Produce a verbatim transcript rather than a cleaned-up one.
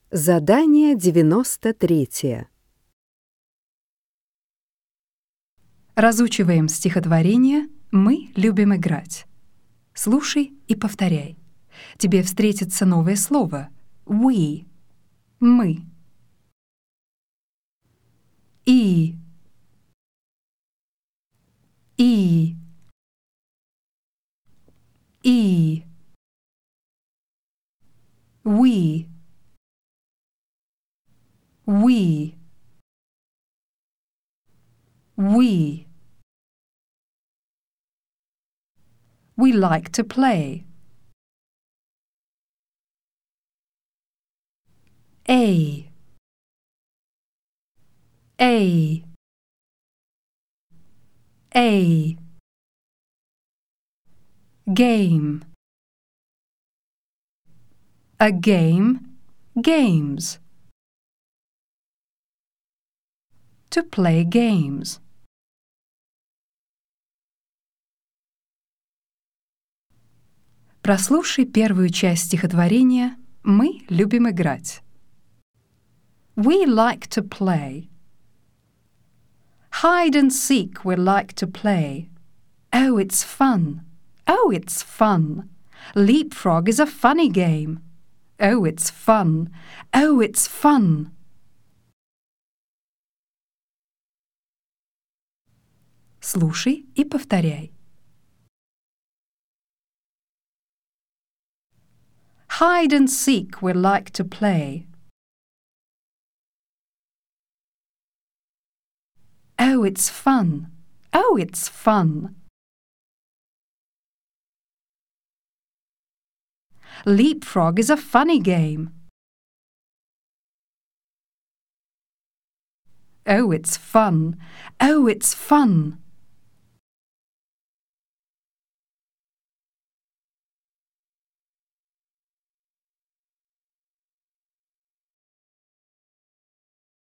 Задание девяносто третье. Разучиваем стихотворение «Мы любим играть». Слушай и повторяй. Тебе встретится новое слово «we» — «мы». «И» — «и» — «и» — «we» — «we» — «we». We like to play. A A A Game. A game, games. To play games. Прослушай первую часть стихотворения «Мы любим играть». We like to play. Hide and seek we like to play. Oh, it's fun. Oh, it's fun. Leapfrog is a funny game. Oh, it's fun. Oh, it's fun. Слушай и повторяй. Hide and seek we like to play. Oh, it's fun. Oh, it's fun. Leapfrog is a funny game. Oh, it's fun. Oh, it's fun.